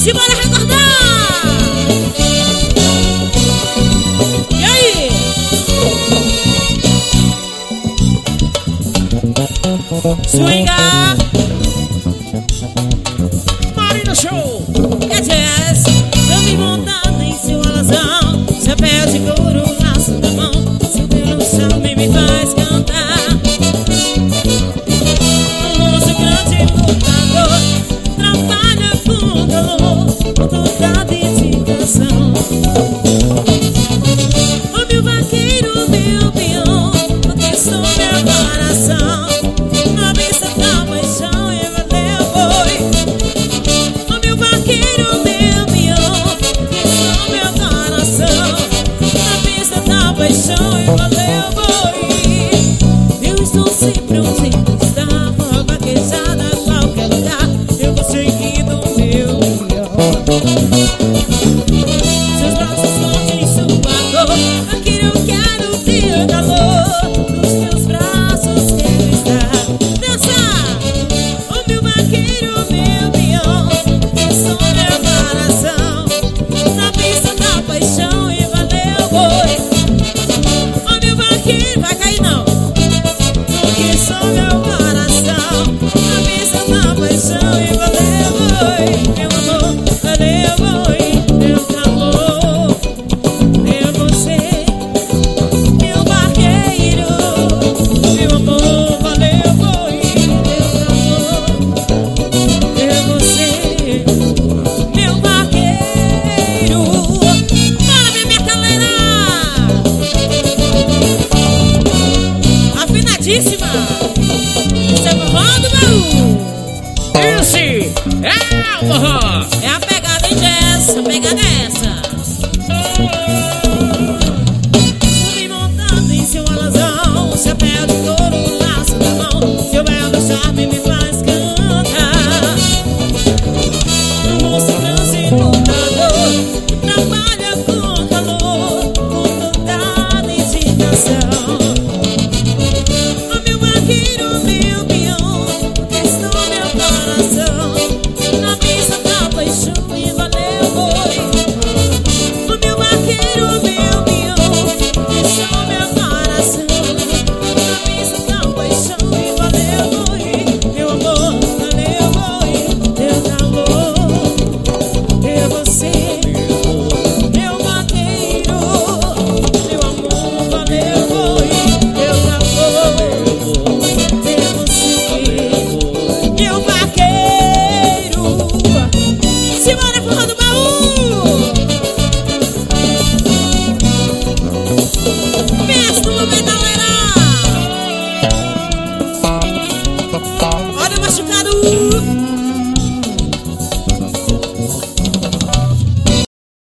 Simbora recordar! E aí? Swinga! Marina Show! É jazz! Eu me montando em seu alazão, chapéu de couro, laço na mão, seu pelo charme me faz cantar. Um moço grande lutador, trabalha com calor, toda dedicação. O meu vaqueiro, meu peão, conquistou meu coração. Na missa da paixão eu levoi. O meu vaqueiro, meu peão, conquistou meu coração. Na missa da paixão eu levoi. Eu estou sempre onde está, vou vaquejada a qualquer lugar. Eu vou seguindo o meu melhor.